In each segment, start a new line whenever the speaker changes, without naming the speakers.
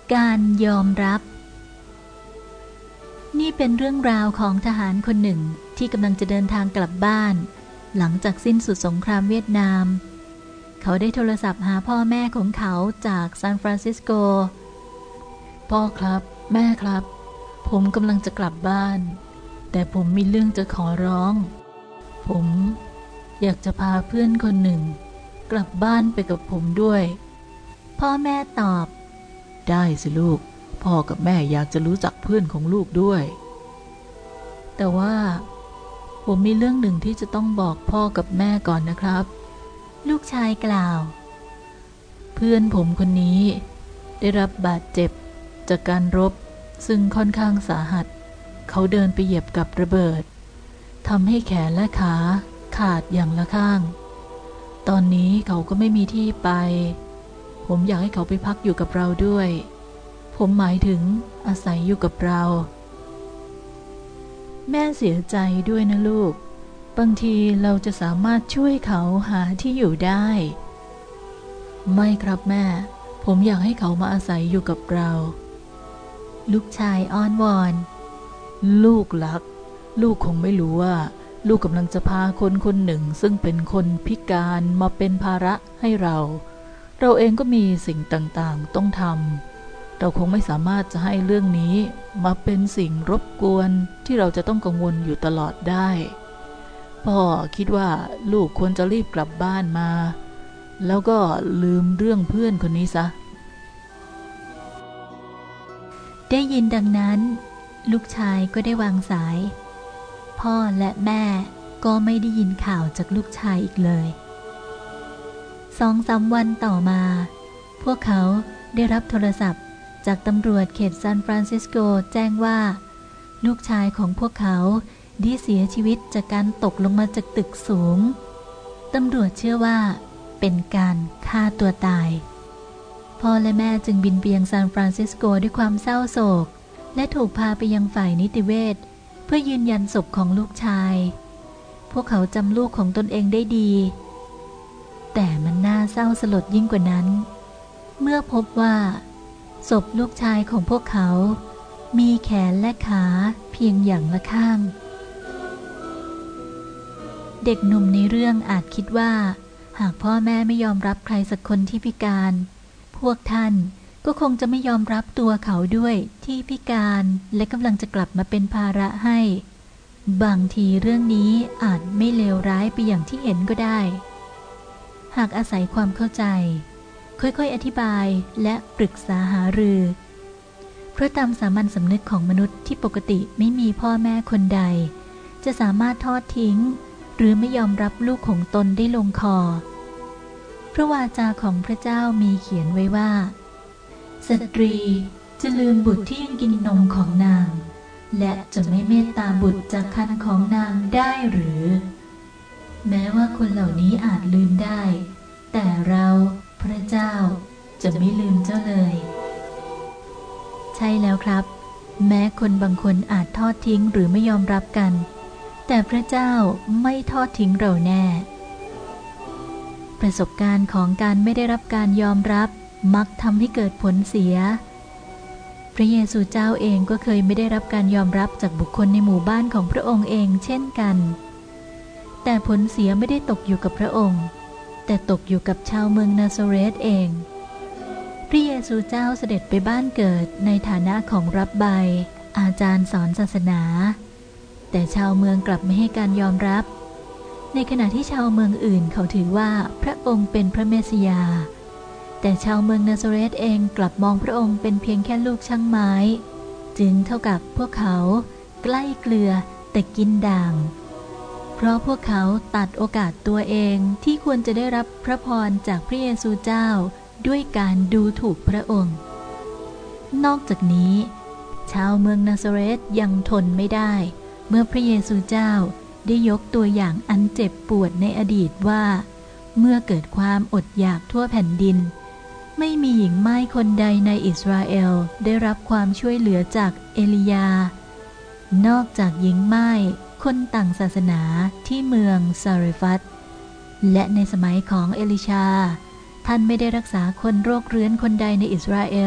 การยอมรับนี่เป็นเรื่องราวของทหารคนหนึ่งที่กำลังจะเดินทางกลับบ้านหลังจากสิ้นสุดสงครามเวียดนามเขาได้โทรศัพท์หาพ่อแม่ของเขาจากซานฟรานซิสโกพ่อครับแม่ครับผมกำลังจะกลับบ้านแต่ผมมีเรื่องจะขอร้องผมอยากจะพาเพื่อนคนหนึ่งกลับบ้านไปกับผมด้วยพ่อแม่ตอบได้สิลูกพ่อกับแม่อยากจะรู้จักเพื่อนของลูกด้วยแต่ว่าผมมีเรื่องหนึ่งที่จะต้องบอกพ่อกับแม่ก่อนนะครับลูกชายกล่าวเพื่อนผมคนนี้ได้รับบาดเจ็บจากการรบซึ่งค่อนข้างสาหัสเขาเดินไปเหยียบกับระเบิดทำให้แขนและขาขาดอย่างละข้างตอนนี้เขาก็ไม่มีที่ไปผมอยากให้เขาไปพักอยู่กับเราด้วยผมหมายถึงอาศัยอยู่กับเราแม่เสียใจด้วยนะลูกบางทีเราจะสามารถช่วยเขาหาที่อยู่ได้ไม่ครับแม่ผมอยากให้เขามาอาศัยอยู่กับเราลูกชายอ้อนวอนลูกรักลูกคงไม่รู้ว่าลูกกำลังจะพาคนคนหนึ่งซึ่งเป็นคนพิการมาเป็นภาระให้เราเองก็มีสิ่งต่างๆต้องทำเราคงไม่สามารถจะให้เรื่องนี้มาเป็นสิ่งรบกวนที่เราจะต้องกังวลอยู่ตลอดได้พ่อคิดว่าลูกควรจะรีบกลับบ้านมาแล้วก็ลืมเรื่องเพื่อนคนนี้ซะได้ยินดังนั้นลูกชายก็ได้วางสายพ่อและแม่ก็ไม่ได้ยินข่าวจากลูกชายอีกเลย2-3 วันต่อมาพวกเขาได้รับโทรศัพท์จากตำรวจเขตซานฟรานซิสโกแจ้งว่าลูกชายของพวกเขาได้เสียชีวิตจากการตกลงมาจากตึกสูงตำรวจเชื่อว่าเป็นการฆ่าตัวตายพ่อและแม่จึงบินไปยังซานฟรานซิสโกด้วยความเศร้าโศกและถูกพาไปยังฝ่ายนิติเวชเพื่อยืนยันศพของลูกชายพวกเขาจำลูกของตนเองได้ดีแต่มันน่าเศร้าสลดยิ่งกว่านั้นเมื่อพบว่าศพลูกชายของพวกเขามีแขนและขาเพียงอย่างละข้างเด็กหนุ่มในเรื่องอาจคิดว่าหากพ่อแม่ไม่ยอมรับใครสักคนที่พิการพวกท่านก็คงจะไม่ยอมรับตัวเขาด้วยที่พิการและกำลังจะกลับมาเป็นภาระให้บางทีเรื่องนี้อาจไม่เลวร้ายไปอย่างที่เห็นก็ได้หากอาศัยความเข้าใจค่อยๆอธิบายและปรึกษาหารือเพราะตามสามัญสำนึกของมนุษย์ที่ปกติไม่มีพ่อแม่คนใดจะสามารถทอดทิ้งหรือไม่ยอมรับลูกของตนได้ลงคอพระวาจาของพระเจ้ามีเขียนไว้ว่าสตรีจะลืมบุตรที่ยังกินนมของนางและจะไม่เมตตาบุตรจากครรภ์ของนางได้หรือแม้ว่าคนเหล่านี้อาจลืมได้แต่เราพระเจ้าจะไม่ลืมเจ้าเลยใช่แล้วครับแม้คนบางคนอาจทอดทิ้งหรือไม่ยอมรับกันแต่พระเจ้าไม่ทอดทิ้งเราแน่ประสบการณ์ของการไม่ได้รับการยอมรับมักทำให้เกิดผลเสียพระเยซูเจ้าเองก็เคยไม่ได้รับการยอมรับจากบุคคลในหมู่บ้านของพระองค์เองเช่นกันแต่ผลเสียไม่ได้ตกอยู่กับพระองค์แต่ตกอยู่กับชาวเมืองนาซาเรธเองพระเยซูเจ้าเสด็จไปบ้านเกิดในฐานะของรับไบอาจารย์สอนศาสนาแต่ชาวเมืองกลับไม่ให้การยอมรับในขณะที่ชาวเมืองอื่นเขาถือว่าพระองค์เป็นพระเมสสิยาแต่ชาวเมืองนาซาเรธเองกลับมองพระองค์เป็นเพียงแค่ลูกช่างไม้จึงเท่ากับพวกเขาใกล้เกลือแต่กินด่างเพราะพวกเขาตัดโอกาสตัวเองที่ควรจะได้รับพระพรจากพระเยซูเจ้าด้วยการดูถูกพระองค์นอกจากนี้ชาวเมืองนาซาเรธยังทนไม่ได้เมื่อพระเยซูเจ้าได้ยกตัวอย่างอันเจ็บปวดในอดีตว่าเมื่อเกิดความอดอยากทั่วแผ่นดินไม่มีหญิงม่ายคนใดในอิสราเอลได้รับความช่วยเหลือจากเอลียานอกจากหญิงม่ายคนต่างศาสนาที่เมืองซาเรฟัตและในสมัยของเอลิชาท่านไม่ได้รักษาคนโรคเรื้อนคนใดในอิสราเอล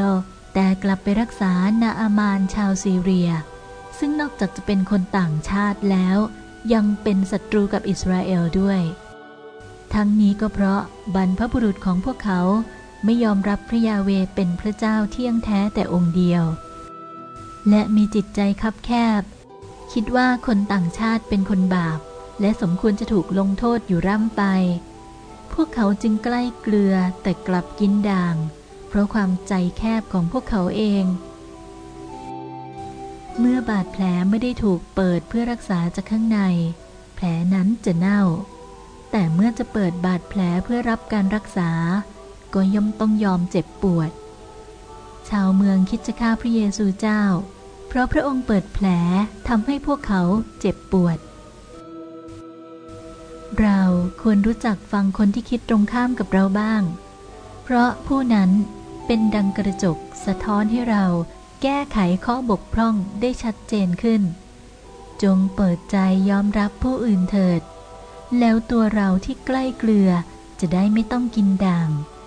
แต่กลับไปรักษานาอามานชาวซีเรียซึ่งนอกจากจะเป็นคนต่างชาติแล้วยังเป็นศัตรูกับอิสราเอลด้วยทั้งนี้ก็เพราะบรรพบุรุษของพวกเขาไม่ยอมรับพระยาเวห์เป็นพระเจ้าเที่ยงแท้แต่องค์เดียวและมีจิตใจคับแคบคิดว่าคนต่างชาติเป็นคนบาปและสมควรจะถูกลงโทษอยู่ร่ำไปพวกเขาจึงใกล้เกลือแต่กลับกินด่างเพราะความใจแคบของพวกเขาเองเมื่อบาดแผลไม่ได้ถูกเปิดเพื่อรักษาจากข้างในแผลนั้นจะเน่าแต่เมื่อจะเปิดบาดแผลเพื่อรับการรักษาก็ย่อมต้องยอมเจ็บปวดชาวเมืองคิดจะฆ่าพระเยซูเจ้าเพราะพระองค์เปิดแผลทำให้พวกเขาเจ็บปวดเราควรรู้จักฟังคนที่คิดตรงข้ามกับเราบ้างเพราะผู้นั้นเป็นดังกระจกสะท้อนให้เราแก้ไขข้อบกพร่องได้ชัดเจนขึ้นจงเปิดใจยอมรับผู้อื่นเถิดแล้วตัวเราที่ใกล้เกลือจะได้ไม่ต้องกินด่าง